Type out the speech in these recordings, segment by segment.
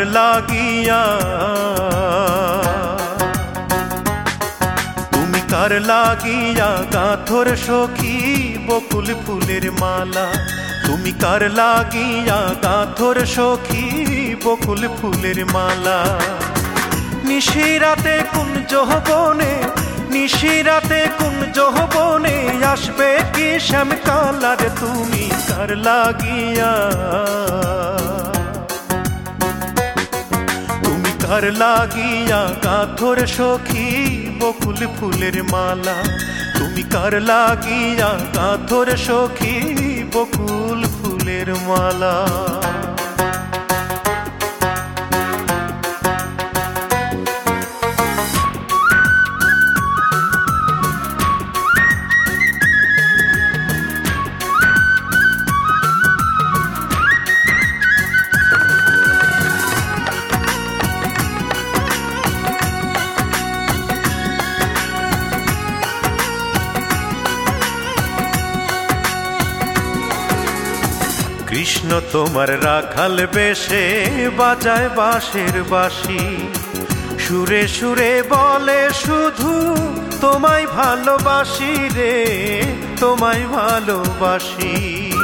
লাগিয়া, তুমি কার লাগিয়া গাঁথর সখী বকুল ফুলের মালা। তুমি কার লাগিয়া গাঁথর সখী বকুল ফুলের মালা। নিশিরাতে কোন যৌবনে, নিশিরাতে কোন যৌবনে আসবে কি শ্যামকালার, তুমি কার লাগিয়া, তুমি কার লাগিয়া গাঁথর সখী বকুল ফুলের মালা। তুমি কার লাগিয়া গাঁথর সখী বকুল ফুলের মালা। কৃষ্ণ তোমার রাখাল বেশে বাজায় বাঁশের বাঁশি, সুরে সুরে বলে শুধু তোমায় ভালোবাসি রে, তোমায় ভালোবাসি।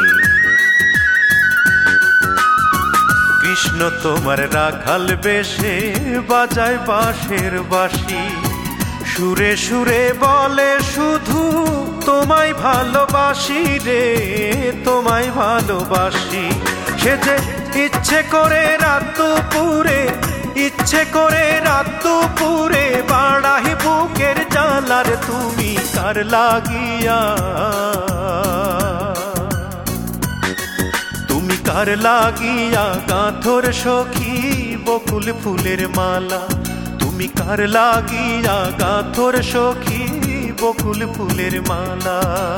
কৃষ্ণ তোমার রাখাল বেশে বাজায় বাঁশের বাঁশি, সুরে সুরে বলে শুধু তোমায় ভালোবাসি রে, তোমায় ভালোবাসি। সে যে ইচ্ছে করে রাত দুপুরে, ইচ্ছে করে রাত দুপুরে বাড়াই বুকের জ্বালার, তুমি কার লাগিয়া, তুমি কার লাগিয়া গাঁথর সখী বকুল ফুলের মালা। তুমি কার লাগিয়া গাঁথর সখী বকুল ফুলের মালা।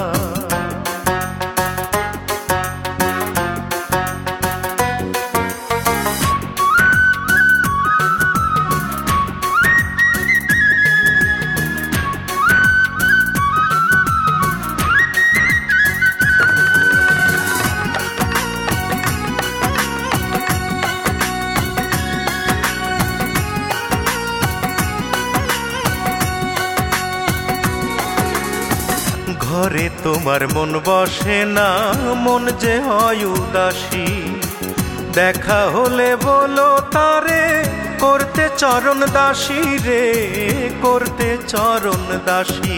ঘরে তোমার মন বসে না, মন যে হয় উদাসী। দেখা হলে বলো তারে করতে চরণ দাসী রে, করতে চরণ দাসী।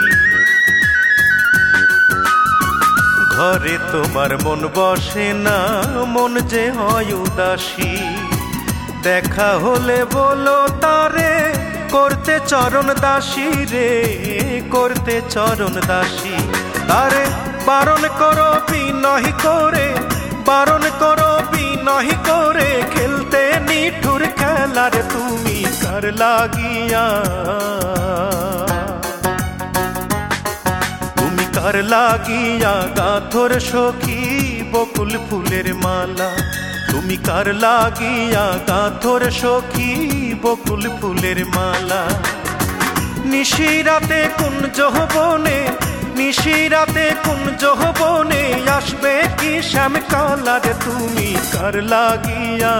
ঘরে তোমার মন বসে না, মন যে হয় উদাসী। দেখা হলে বলো তারে করতে চরণ দাসী রে, করতে চরণ দাসী। তারে বারণ করো বিনয় করে, বারণ করো বিনয় করে খেলতে নিঠুর খেলার, তুমি কার লাগিয়া, তুমি কার লাগিয়া গাঁথর সখী বকুল ফুলের মালা। তুমি কার লাগিয়া গাঁথর সখী বকুল ফুলের মালা। নিশিরাতে কোন যৌবনে, নিশিরাতে কোন যৌবনে আসবে কি শ্যামকালার, তুমি কার লাগিয়া,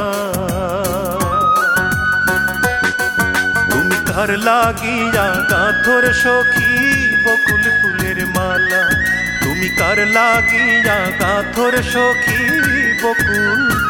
তুমি কার লাগিয়া গাঁথর সখী বকুল ফুলের মালা। তুমি কার লাগিয়া গাঁথর সখী বকুল